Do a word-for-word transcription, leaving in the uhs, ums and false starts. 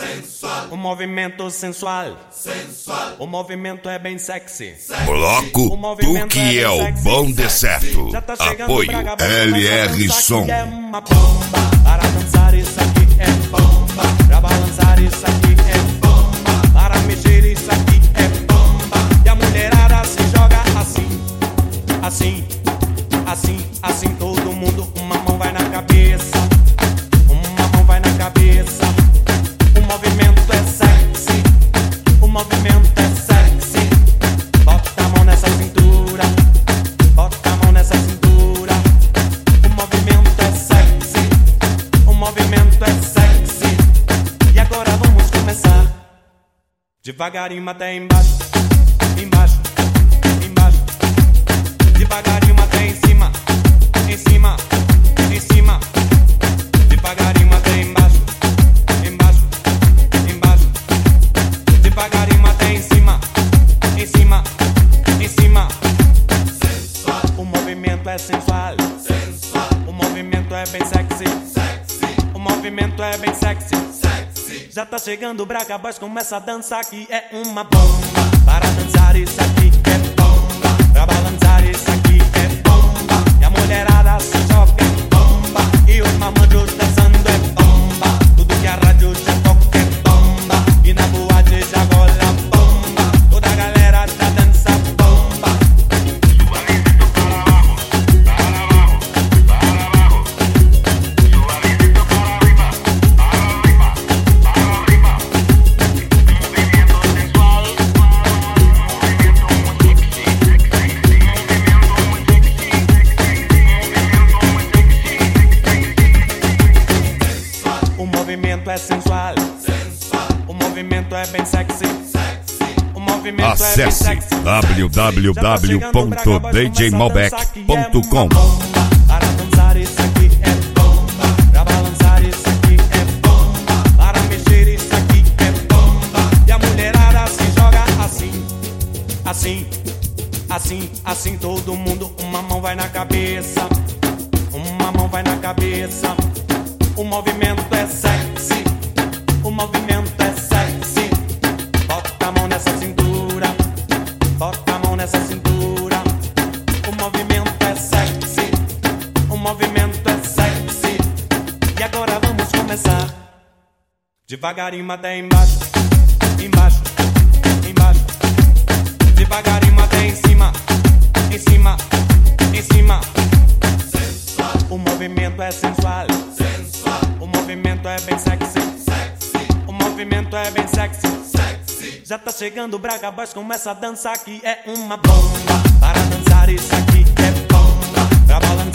sensual. O movimento sensual, sensual. O movimento é bem sexy. Bloco, tu que é o bom de certo. Apoio L R Som. É uma bomba. Para dançar isso aqui é bomba. Pra balançar isso aqui é bomba. Para mexer isso aqui é bomba. E a mulherada se joga assim, assim, assim, assim. Todo mundo, uma mão vai na cabeça, uma mão vai na cabeça. O movimento é sexy, o movimento é sexy. Bota a mão nessa cintura, bota a mão nessa cintura. O movimento é sexy, o movimento é sexy. E agora vamos começar devagarinho até embaixo, embaixo, embaixo. Devagarinho até em cima, em cima, em cima. Devagarinho até embaixo, embaixo, embaixo. Devagarinho até em cima, em cima, em cima. Sensual. O movimento é sensual, sensual. O movimento é bem sexy, sexy. O movimento é bem sexy, sexy. Já tá chegando o Braga Boys, começa a dançar que é uma bomba. Para dançar isso aqui é bomba. Pra balançar isso aqui é bomba. E a mulherada se joga é bomba. E os mamanjos dançando é bomba. Tudo que a rádio já toca é bomba. E na boate já rola bomba. Toda a galera já dança bomba. Suavecito para abajo, para abajo, para abajo. Suavecito para arriba, para arriba, para arriba. Movimiento sensual, movimiento muy sexy, sexy, movimiento muy sexy, movimiento muy sexy, O movimento é sensual, sensual. O movimento é bem sexy, Sexy. O movimento é bem Acesse sexy. w w w ponto d j malbec ponto com. Para dançar isso aqui é bomba. Pra balançar isso aqui é bomba. Para mexer isso aqui é bomba. E a mulherada se joga assim, assim, assim, assim. Todo mundo, uma mão vai na cabeça, uma mão vai na cabeça. O movimento é sexy, o movimento é sexy. Bota a mão nessa cintura, bota a mão nessa cintura. O movimento é sexy, o movimento é sexy. E agora vamos começar devagarinho até embaixo, embaixo, embaixo. Devagarinho até em cima, em cima, em cima. Sensual. O movimento é sensual, sensual. o movimento é bem sexy, Sexy. o movimento é bem sexy. Sexy. Já tá chegando o Braga Boys, começa a dançar que é uma bomba. Para dançar isso aqui é bomba. Pra balançar